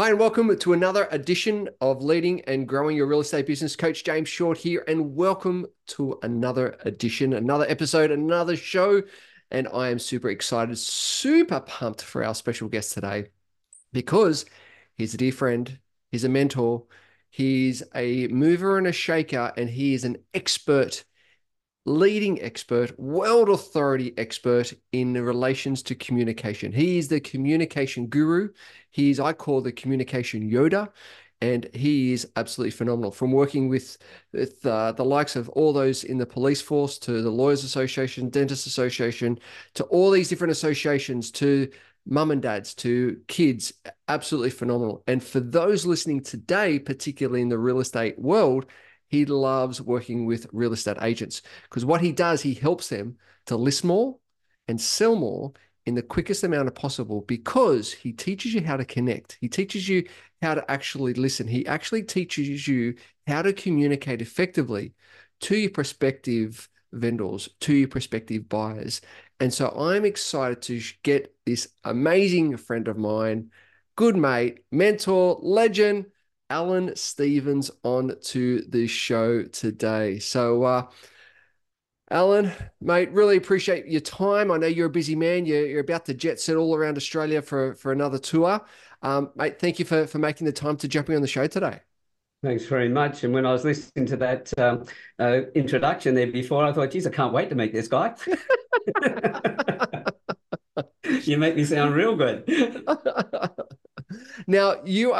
Hi, and welcome to another edition of Leading and Growing Your Real Estate Business. Coach James Short here, and welcome to another edition, another episode, another show. And I am super excited, super pumped for our special guest today because he's a dear friend, he's a mentor, he's a mover and a shaker, and he is an expert, leading expert, world authority expert in relations to communication. He is the communication guru. I call the communication Yoda, and he is absolutely phenomenal. From working with the likes of all those in the police force, to the Lawyers Association, Dentists Association, to all these different associations, to mum and dads, to kids, absolutely phenomenal. And for those listening today, particularly in the real estate world, he loves working with real estate agents because what he does, he helps them to list more and sell more in the quickest amount of possible, because he teaches you how to connect. He teaches you how to actually listen. He actually teaches you how to communicate effectively to your prospective vendors, to your prospective buyers. And so I'm excited to get this amazing friend of mine, good mate, mentor, legend, Alan Stevens, on to the show today. So, Alan, mate, really appreciate your time. I know you're a busy man. You're about to jet set all around Australia for another tour. Mate, thank you for making the time to jumping on the show today. Thanks very much. And when I was listening to that introduction there before, I thought, geez, I can't wait to meet this guy. You make me sound real good. Now,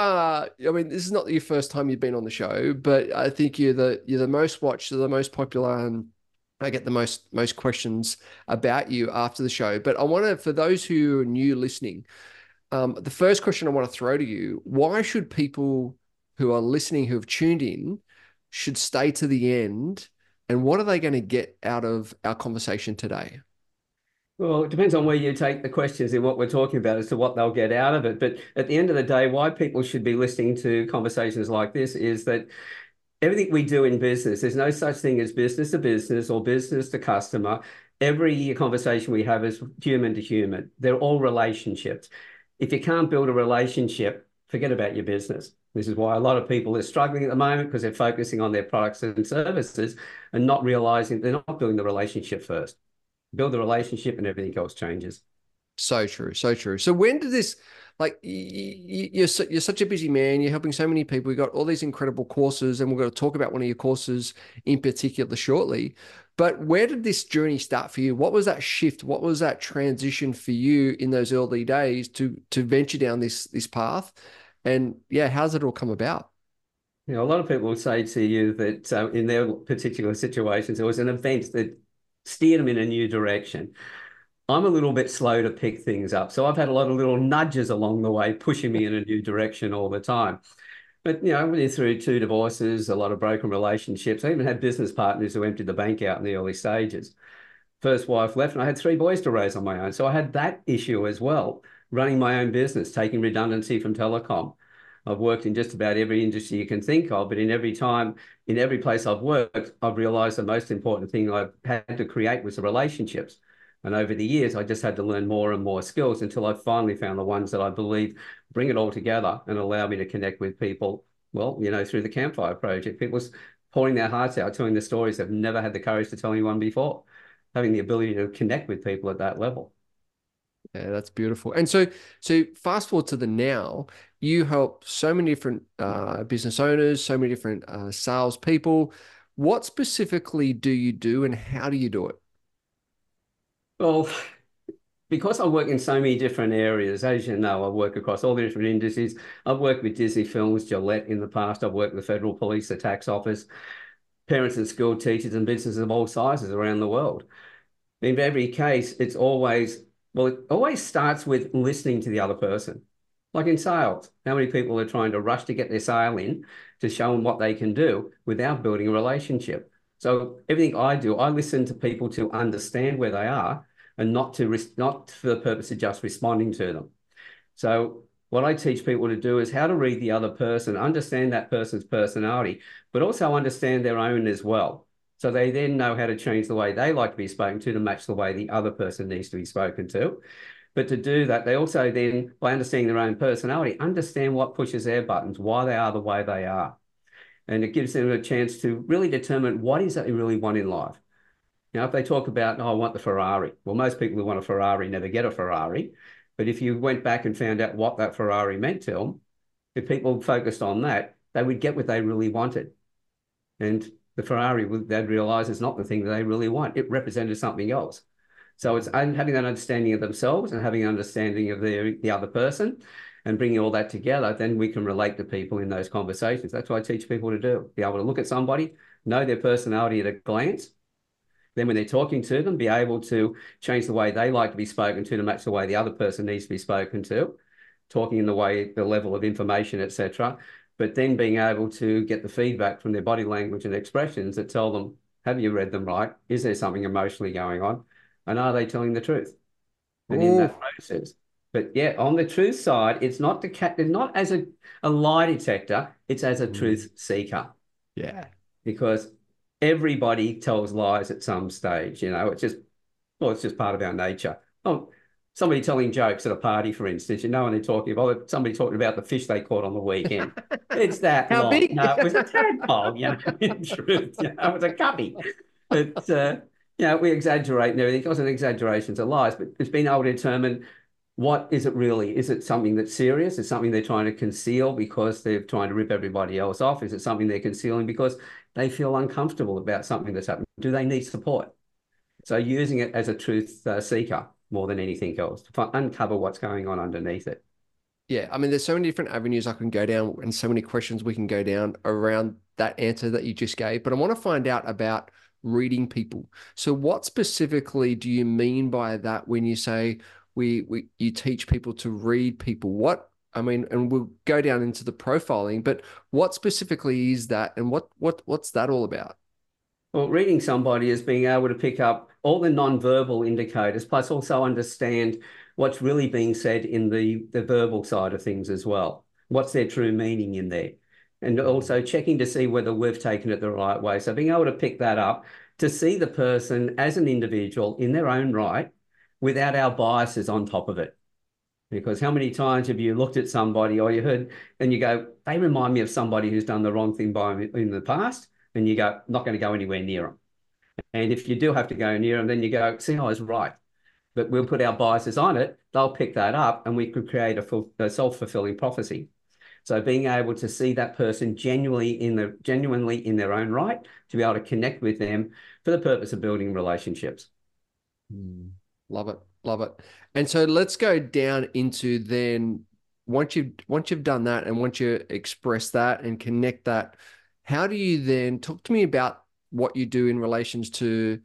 I mean, this is not your first time you've been on the show, but I think you're the most watched, the most popular, and I get the most questions about you after the show. But I want to, for those who are new listening, the first question I want to throw to you: why should people who are listening, who have tuned in, should stay to the end, and what are they going to get out of our conversation today? Well, it depends on where you take the questions in what we're talking about as to what they'll get out of it. But at the end of the day, why people should be listening to conversations like this is that everything we do in business, there's no such thing as business to business or business to customer. Every conversation we have is human to human. They're all relationships. If you can't build a relationship, forget about your business. This is why a lot of people are struggling at the moment, because they're focusing on their products and services and not realizing they're not building the relationship first. Build the relationship and everything else changes. So true, so true. So when did this, like, you're such a busy man, you're helping so many people, you've got all these incredible courses, and we're going to talk about one of your courses in particular shortly. But where did this journey start for you? What was that shift? What was that transition for you in those early days to venture down this path? And yeah, how's it all come about? You know, a lot of people will say to you that in their particular situations, there was an event that steered them in a new direction. I'm a little bit slow to pick things up. So I've had a lot of little nudges along the way, pushing me in a new direction all the time. But, you know, I went through 2 divorces, a lot of broken relationships. I even had business partners who emptied the bank out in the early stages. First wife left, and I had 3 boys to raise on my own. So I had that issue as well, running my own business, taking redundancy from telecom. I've worked in just about every industry you can think of, but in every place I've worked, I've realized the most important thing I've had to create was the relationships. And over the years, I just had to learn more and more skills until I finally found the ones that I believe bring it all together and allow me to connect with people, well, you know, through the Campfire Project. People pouring their hearts out, telling the stories they've never had the courage to tell anyone before, having the ability to connect with people at that level. Yeah, that's beautiful. And so fast forward to the now, you help so many different business owners, so many different sales people. What specifically do you do, and how do you do it? Well, because I work in so many different areas, as you know, I work across all the different industries. I've worked with Disney Films, Gillette in the past. I've worked with the Federal Police, the tax office, parents and school teachers, and businesses of all sizes around the world. In every case, it always starts with listening to the other person. Like in sales, how many people are trying to rush to get their sale in to show them what they can do without building a relationship? So everything I do, I listen to people to understand where they are, and not for the purpose of just responding to them. So what I teach people to do is how to read the other person, understand that person's personality, but also understand their own as well. So they then know how to change the way they like to be spoken to match the way the other person needs to be spoken to. But to do that, they also then, by understanding their own personality, understand what pushes their buttons, why they are the way they are. And it gives them a chance to really determine what is that they really want in life. Now, if they talk about, oh, I want the Ferrari. Well, most people who want a Ferrari never get a Ferrari. But if you went back and found out what that Ferrari meant to them, if people focused on that, they would get what they really wanted. And the Ferrari, they'd realize it's not the thing that they really want. It represented something else. So it's having that understanding of themselves and having an understanding of the other person and bringing all that together, then we can relate to people in those conversations. That's what I teach people to do. Be able to look at somebody, know their personality at a glance. Then when they're talking to them, be able to change the way they like to be spoken to match the way the other person needs to be spoken to, talking in the way, the level of information, etc. But then being able to get the feedback from their body language and expressions that tell them, have you read them right? Is there something emotionally going on? And are they telling the truth? And in that process. But yeah, on the truth side, it's not not as a lie detector, it's as a truth seeker. Yeah. Because everybody tells lies at some stage, you know, it's just part of our nature. Oh, somebody telling jokes at a party, for instance, you know, and they're talking about somebody talking about the fish they caught on the weekend. It's that How long. big? No, it was a tadpole, you know, in truth, you know, it was a guppy. But, you know, we exaggerate and everything. It wasn't exaggerations of lies, but it's being able to determine what is it really? Is it something that's serious? Is it something they're trying to conceal because they're trying to rip everybody else off? Is it something they're concealing because they feel uncomfortable about something that's happened? Do they need support? So using it as a truth seeker more than anything else to uncover what's going on underneath it. Yeah, I mean, there's so many different avenues I can go down and so many questions we can go down around that answer that you just gave. But I want to find out about reading people. So what specifically do you mean by that when you say you teach people to read people? What, I mean, and we'll go down into the profiling, but what specifically is that and what's that all about? Well, reading somebody is being able to pick up all the non-verbal indicators, plus also understand what's really being said in the verbal side of things as well. What's their true meaning in there? And also checking to see whether we've taken it the right way. So being able to pick that up, to see the person as an individual in their own right, without our biases on top of it. Because how many times have you looked at somebody or you heard and you go, they remind me of somebody who's done the wrong thing by me in the past, and you go, not going to go anywhere near them. And if you do have to go near them, then you go, see, I was right. But we'll put our biases on it, they'll pick that up, and we could create a self-fulfilling prophecy. So being able to see that person genuinely in their own right, to be able to connect with them for the purpose of building relationships. Love it. Love it. And so let's go down into then once you've done that and once you express that and connect that, how do you then talk to me about what you do in relations to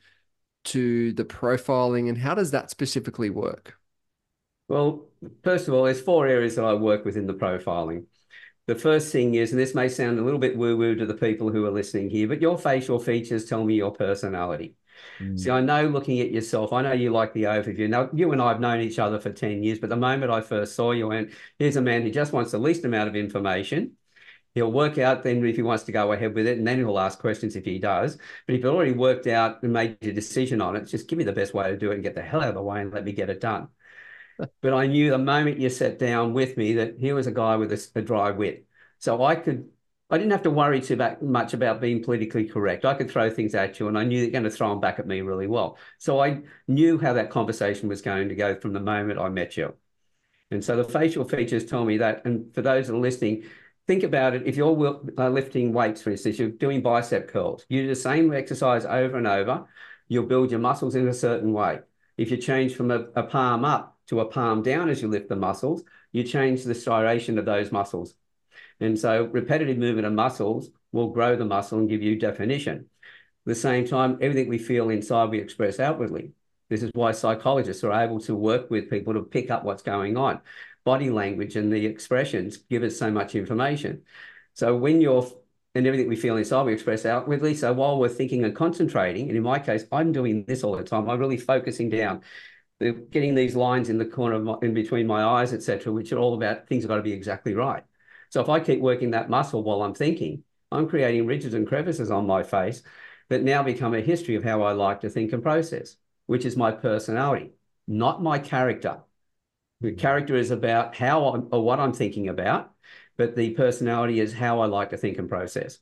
the profiling and how does that specifically work? Well, first of all, there's 4 areas that I work with in the profiling. The first thing is, and this may sound a little bit woo-woo to the people who are listening here, but your facial features tell me your personality. See, I know looking at yourself, I know you like the overview. Now, you and I have known each other for 10 years, but the moment I first saw you, and here's a man who just wants the least amount of information. He'll work out then if he wants to go ahead with it, and then he'll ask questions if he does. But if you've already worked out and made your decision on it, just give me the best way to do it and get the hell out of the way and let me get it done. But I knew the moment you sat down with me that he was a guy with a dry wit. So I didn't have to worry too much about being politically correct. I could throw things at you and I knew you're going to throw them back at me really well. So I knew how that conversation was going to go from the moment I met you. And so the facial features tell me that. And for those that are listening, think about it. If you're lifting weights, for instance, you're doing bicep curls, you do the same exercise over and over, you'll build your muscles in a certain way. If you change from a palm up to a palm down as you lift the muscles, you change the striation of those muscles. And so repetitive movement of muscles will grow the muscle and give you definition. At the same time, everything we feel inside, we express outwardly. This is why psychologists are able to work with people to pick up what's going on. Body language and the expressions give us so much information. So and everything we feel inside, we express outwardly. So while we're thinking and concentrating, and in my case, I'm doing this all the time, I'm really focusing down, getting these lines in the corner in between my eyes, etc., which are all about things have got to be exactly right. So if I keep working that muscle while I'm thinking, I'm creating ridges and crevices on my face that now become a history of how I like to think and process, which is my personality, not my character. The character is about how I'm, or what I'm thinking about, but the personality is how I like to think and process.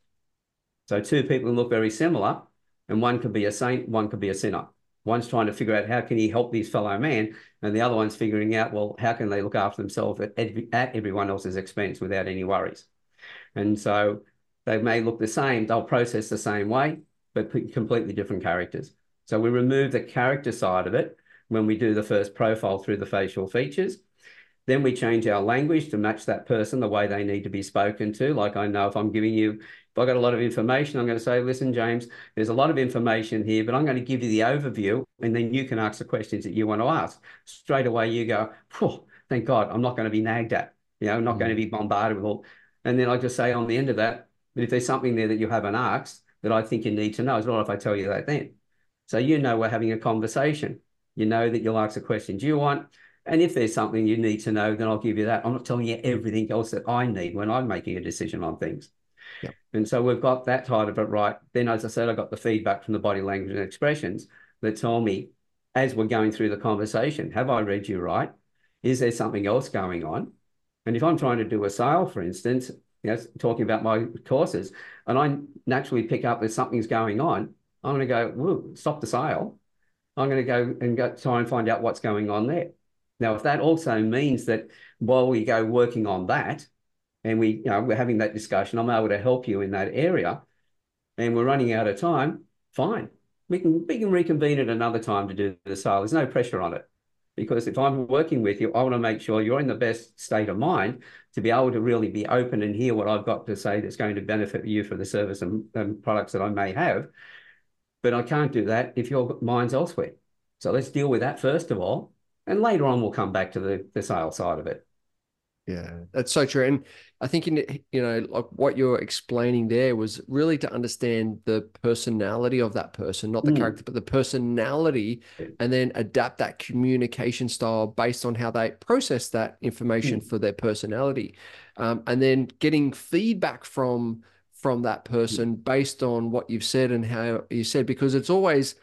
So two people look very similar, and one could be a saint, one could be a sinner. One's trying to figure out how can he help his fellow man, and the other one's figuring out, well, how can they look after themselves at everyone else's expense without any worries. And so they may look the same, they'll process the same way, but completely different characters. So we remove the character side of it when we do the first profile through the facial features. Then we change our language to match that person, the way they need to be spoken to. Like I know if I'm giving you, if I've got a lot of information, I'm going to say, listen, James, there's a lot of information here, but I'm going to give you the overview, and then you can ask the questions that you want to ask. Straight away you go, thank God, I'm not going to be nagged at. I'm not going to be bombarded with all. And then I just say on the end of that, but if there's something there that you haven't asked that I think you need to know, it's not if I tell you that then. So we're having a conversation. You know that you'll ask the questions you want. And if there's something you need to know, then I'll give you that. I'm not telling you everything else that I need when I'm making a decision on things. Yep. And so we've got that side of it right. Then, as I said, I got the feedback from the body language and expressions that tell me, as we're going through the conversation, have I read you right? Is there something else going on? And if I'm trying to do a sale, for instance, talking about my courses, and I naturally pick up that something's going on, I'm going to go, whoa, stop the sale. I'm going to go try and find out what's going on there. Now, if that also means that while we go working on that, and we're having that discussion, I'm able to help you in that area, and we're running out of time, fine. We can reconvene at another time to do the sale. There's no pressure on it. Because if I'm working with you, I want to make sure you're in the best state of mind to be able to really be open and hear what I've got to say that's going to benefit you for the service and products that I may have. But I can't do that if your mind's elsewhere. So let's deal with that first of all. And later on, we'll come back to the sales side of it. Yeah, that's so true. And I think like what you're explaining there was really to understand the personality of that person, not the character, but the personality, and then adapt that communication style based on how they process that information for their personality. And then getting feedback from that person based on what you've said and how you said, because it's always,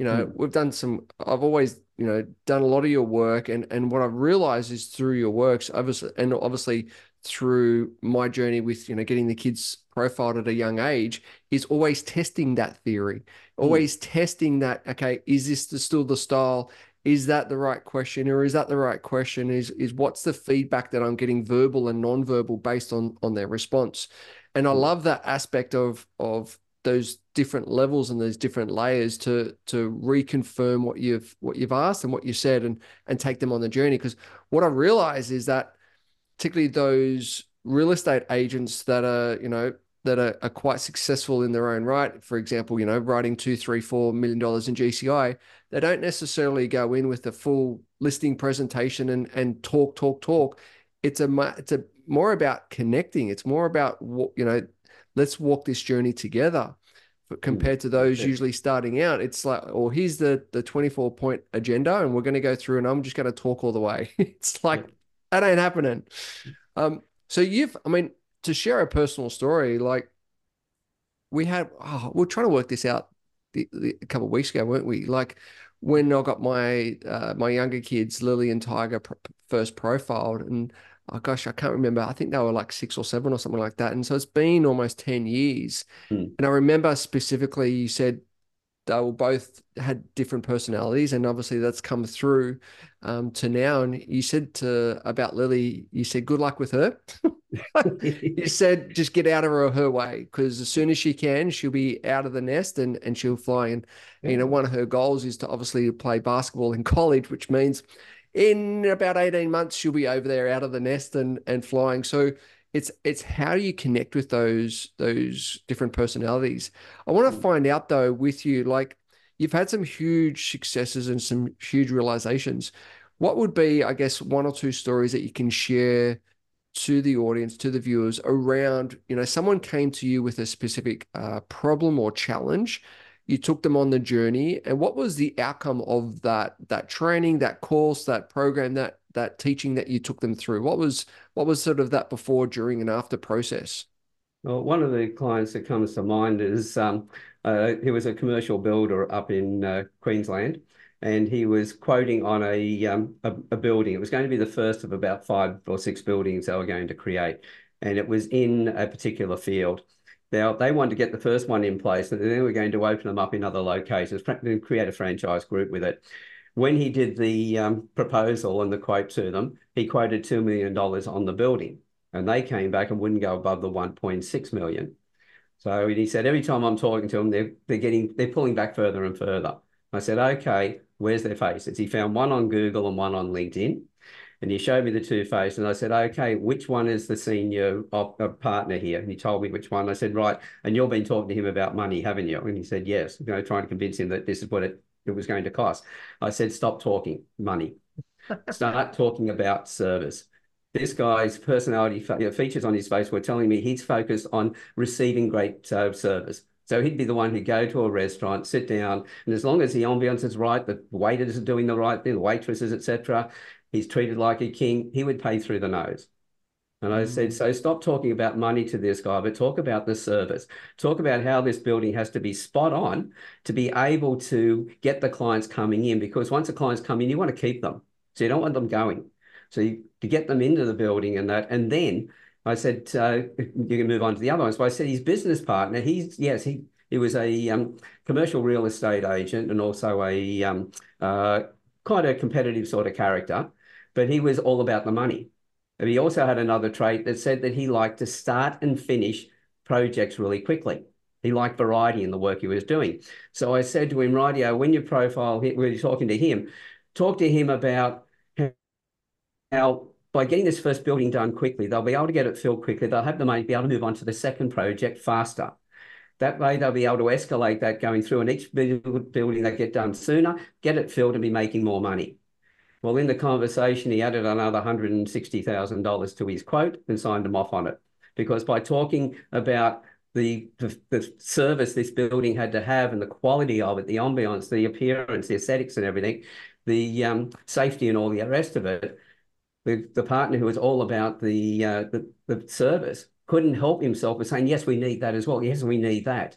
I've always, done a lot of your work, and what I've realized is through your works, obviously through my journey with, getting the kids profiled at a young age, is always testing that theory, always testing that, okay, is this still the style? Is that the right question, or is that the right question? Is what's the feedback that I'm getting, verbal and non-verbal, based on their response? And I love that aspect of those different levels and those different layers to reconfirm what you've asked and what you said, and take them on the journey. Because what I realize is that particularly those real estate agents that are quite successful in their own right, for example, writing $2, $3, $4 million in GCI, they don't necessarily go in with the full listing presentation and talk. It's more about connecting. It's more about let's walk this journey together. But compared to those usually starting out, it's like, here's the 24-point agenda, and we're going to go through, and I'm just going to talk all the way. It's like, that ain't happening. So to share a personal story, like we're trying to work this out a couple of weeks ago, weren't we? Like when I got my younger kids, Lily and Tiger, first profiled, and oh gosh, I can't remember. I think they were like 6 or 7 or something like that. And so it's been almost 10 years. And I remember specifically you said they were both had different personalities, and obviously that's come through to now. And you said about Lily, you said, good luck with her. You said, just get out of her way, because as soon as she can, she'll be out of the nest and she'll fly. And, one of her goals is to obviously play basketball in college, which means in about 18 months, she'll be over there out of the nest and flying. So it's how do you connect with those different personalities? I want to find out though with you, like you've had some huge successes and some huge realizations. What would be, I guess, 1 or 2 stories that you can share to the audience, to the viewers, around, someone came to you with a specific problem or challenge. You took them on the journey, and what was the outcome of that training, that course, that program, that teaching that you took them through? What was sort of that before, during, and after process? Well, one of the clients that comes to mind is he was a commercial builder up in Queensland, and he was quoting on a building. It was going to be the first of about 5 or 6 buildings they were going to create, and it was in a particular field. Now, they wanted to get the first one in place, and then they were going to open them up in other locations, create a franchise group with it. When he did the proposal and the quote to them, he quoted $2 million on the building, and they came back and wouldn't go above the 1.6 million. So he said, every time I'm talking to them, they're pulling back further and further. I said, okay, where's their faces? He found one on Google and one on LinkedIn. And he showed me the 2 faces. And I said, okay, which one is the senior partner here? And he told me which one. I said, right. And you've been talking to him about money, haven't you? And he said, yes, trying to convince him that this is what it was going to cost. I said, stop talking money. Start talking about service. This guy's personality features on his face were telling me he's focused on receiving great service. So he'd be the one who'd go to a restaurant, sit down, and as long as the ambience is right, the waiters are doing the right thing, the waitresses, etc., he's treated like a king, he would pay through the nose. And I said, so stop talking about money to this guy, but talk about the service. Talk about how this building has to be spot on to be able to get the clients coming in, because once the clients come in, you want to keep them. So you don't want them going. So you get them into the building and that. And then I said, you can move on to the other ones. But I said, his business partner, he was a commercial real estate agent and also a quite a competitive sort of character, but he was all about the money. And he also had another trait that said that he liked to start and finish projects really quickly. He liked variety in the work he was doing. So I said to him, rightio, when you profile, when you're talking to him, talk to him about how by getting this first building done quickly, they'll be able to get it filled quickly. They'll have the money to be able to move on to the second project faster. That way, they'll be able to escalate that going through, and each building they get done sooner, get it filled and be making more money. Well, in the conversation, he added another $160,000 to his quote and signed him off on it. Because by talking about the service this building had to have and the quality of it, the ambience, the appearance, the aesthetics and everything, the safety and all the rest of it, the partner who was all about the service couldn't help himself with saying, yes, we need that as well. Yes, we need that.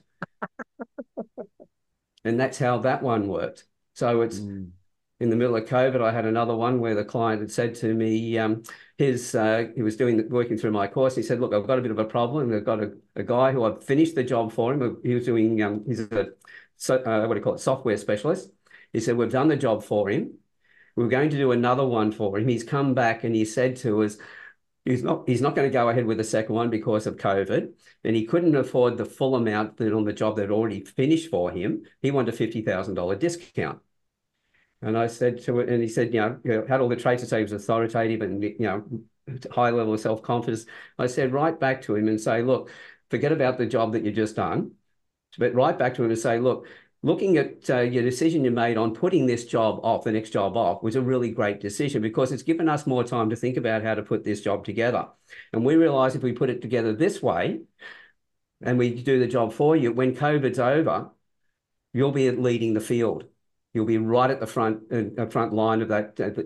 And that's how that one worked. So it's in the middle of COVID, I had another one where the client had said to me, he was working through my course. He said, look, I've got a bit of a problem. I've got a guy who I've finished the job for him. He was doing, he's a, what do you call it, software specialist. He said, we've done the job for him. We're going to do another one for him. He's come back and he said to us, he's not going to go ahead with the second one because of COVID, and he couldn't afford the full amount that on the job that already finished for him. He wanted a $50,000 discount. And I said to it, and he said, had all the traits to say he was authoritative and, high level of self-confidence. I said, write back to him and say, look, forget about the job that you've just done, but write back to him and say, look, looking at your decision you made on putting this job off, the next job off, was a really great decision because it's given us more time to think about how to put this job together. And we realize if we put it together this way and we do the job for you, when COVID's over, you'll be leading the field. You'll be right at the front line of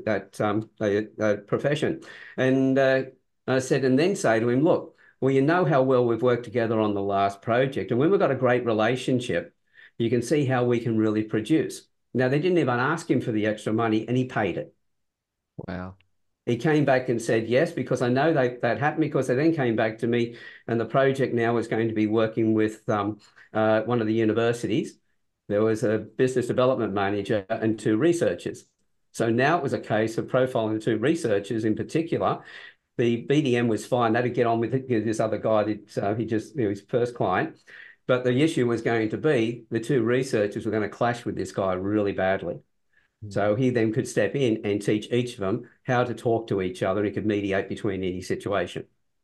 that profession. And I said, and then say to him, look, well, you know how well we've worked together on the last project. And when we've got a great relationship, you can see how we can really produce. Now, they didn't even ask him for the extra money and he paid it. Wow. He came back and said yes, because I know that happened, because they then came back to me and the project now is going to be working with one of the universities. There was a business development manager and 2 researchers. So now it was a case of profiling the 2 researchers in particular. The BDM was fine. They had to get on with this other guy that his first client. But the issue was going to be the 2 researchers were going to clash with this guy really badly. So he then could step in and teach each of them how to talk to each other. He could mediate between any situation.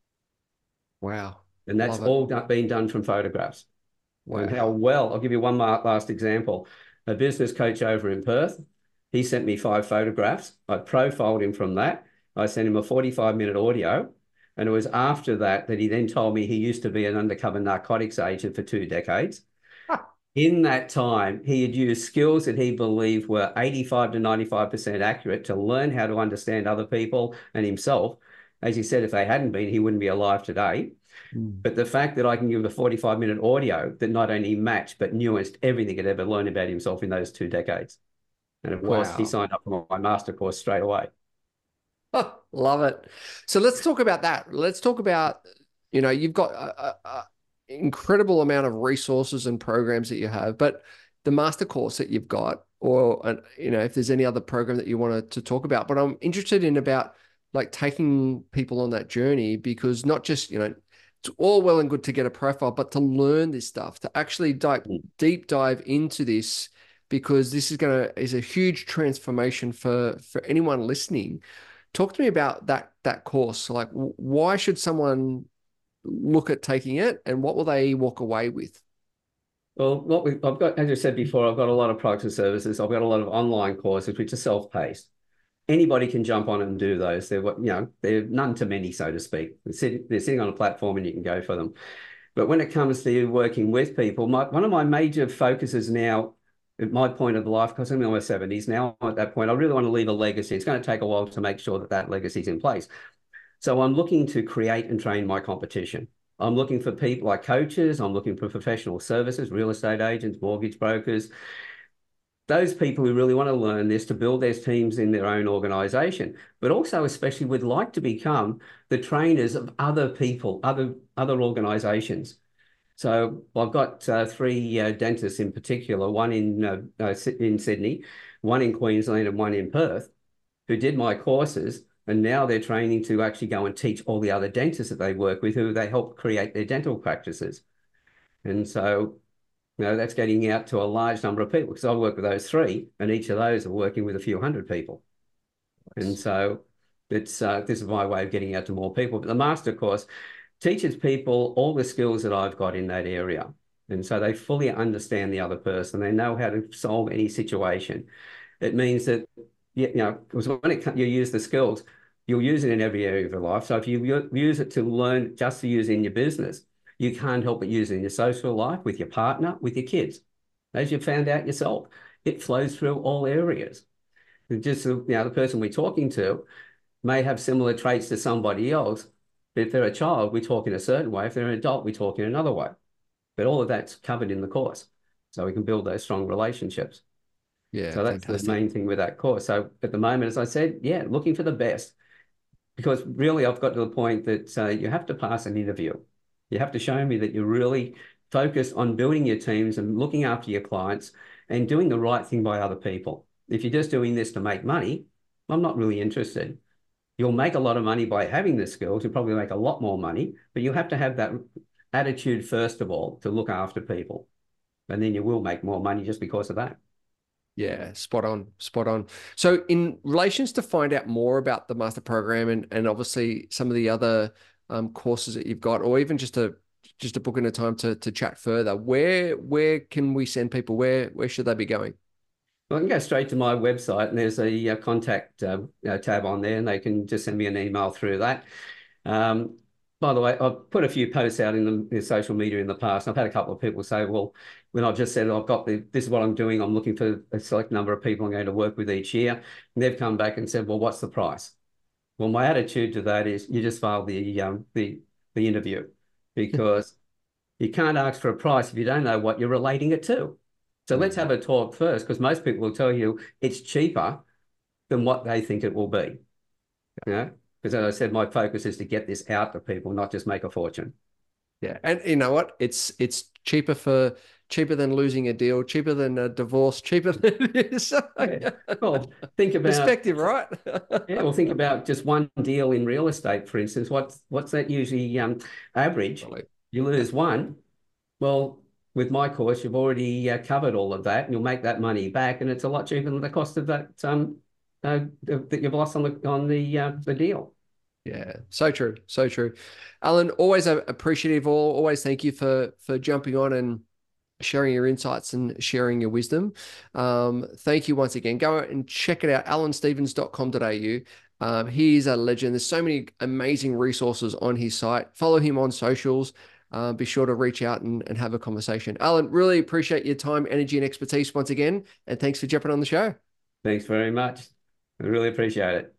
Wow. And that's all been done from photographs. Wow. And how well, I'll give you one last example. A business coach over in Perth, he sent me 5 photographs. I profiled him from that. I sent him a 45-minute audio. And it was after that he then told me he used to be an undercover narcotics agent for 2 decades. In that time, he had used skills that he believed were 85 to 95% accurate to learn how to understand other people and himself. As he said, if they hadn't been, he wouldn't be alive today. But the fact that I can give a 45-minute audio that not only matched, but nuanced everything he'd ever learned about himself in those 2 decades. And of course, he Wow. signed up for my master course straight away. Oh, love it. So let's talk about that. Let's talk about, you've got a incredible amount of resources and programs that you have, but the master course that you've got, or, if there's any other program that you wanted to talk about, but I'm interested in about like taking people on that journey, because not just, it's all well and good to get a profile, but to learn this stuff, to actually deep dive into this, because this is a huge transformation for anyone listening. Talk to me about that course. Like, why should someone look at taking it, and what will they walk away with? Well, I've got, as I said before, I've got a lot of products and services. I've got a lot of online courses, which are self-paced. Anybody can jump on and do those. They're none to many, so to speak. They're sitting on a platform and you can go for them. But when it comes to working with people, one of my major focuses now, at my point of life, because I'm in my 70s now, at that point, I really want to leave a legacy. It's going to take a while to make sure that that legacy is in place. So I'm looking to create and train my competition. I'm looking for people like coaches. I'm looking for professional services, real estate agents, mortgage brokers, those people who really want to learn this to build their teams in their own organization, but also especially would like to become the trainers of other people, other organizations. So I've got three dentists in particular, one in Sydney, one in Queensland, and one in Perth, who did my courses. And now they're training to actually go and teach all the other dentists that they work with, who they help create their dental practices. And so, that's getting out to a large number of people, because I work with those three, and each of those are working with a few hundred people. And so this is my way of getting out to more people. But the master course teaches people all the skills that I've got in that area. And so they fully understand the other person. They know how to solve any situation. It means that, because you use the skills, you'll use it in every area of your life. So if you use it to learn just to use in your business, you can't help but use it in your social life, with your partner, with your kids. As you found out yourself, it flows through all areas. Just, the person we're talking to may have similar traits to somebody else. But if they're a child, we talk in a certain way. If they're an adult, we talk in another way. But all of that's covered in the course. So we can build those strong relationships. Yeah, So that's the fantastic. main thing with that course. So at the moment, as I said, looking for the best. Because really, I've got to the point that you have to pass an interview. You have to show me that you're really focused on building your teams and looking after your clients and doing the right thing by other people. If you're just doing this to make money, I'm not really interested. You'll make a lot of money by having the skills. You'll probably make a lot more money, but you have to have that attitude, first of all, to look after people. And then you will make more money just because of that. Yeah, spot on, spot on. So in relations to find out more about the master program, and obviously some of the other courses that you've got, or even just to book in a time to chat further, where can we send people? Where should they be going? Well, I can go straight to my website, and there's a contact tab on there, and they can just send me an email through that. By the way, I've put a few posts out in the social media in the past. I've had a couple of people say, well, when I've just said, I've got this is what I'm doing, I'm looking for a select number of people I'm going to work with each year. And they've come back and said, well, what's the price? Well, my attitude to that is you just file the interview, because you can't ask for a price if you don't know what you're relating it to. So let's have a talk first, because most people will tell you it's cheaper than what they think it will be. Because as I said, my focus is to get this out to people, not just make a fortune. Yeah, and you know what? It's cheaper than losing a deal, cheaper than a divorce, cheaper than so, Yeah. Well, think about perspective, right? think about just one deal in real estate, for instance. What's that usually average? Right. You lose one. Well, with my course, you've already covered all of that, and you'll make that money back, and it's a lot cheaper than the cost of that that you've lost on the deal. Yeah, so true, so true. Alan, always appreciative. Always thank you for jumping on and sharing your insights and sharing your wisdom. Thank you once again. Go and check it out, alanstevens.com.au. He's a legend. There's so many amazing resources on his site. Follow him on socials. Be sure to reach out and have a conversation. Alan, really appreciate your time, energy, and expertise once again. And thanks for jumping on the show. Thanks very much. I really appreciate it.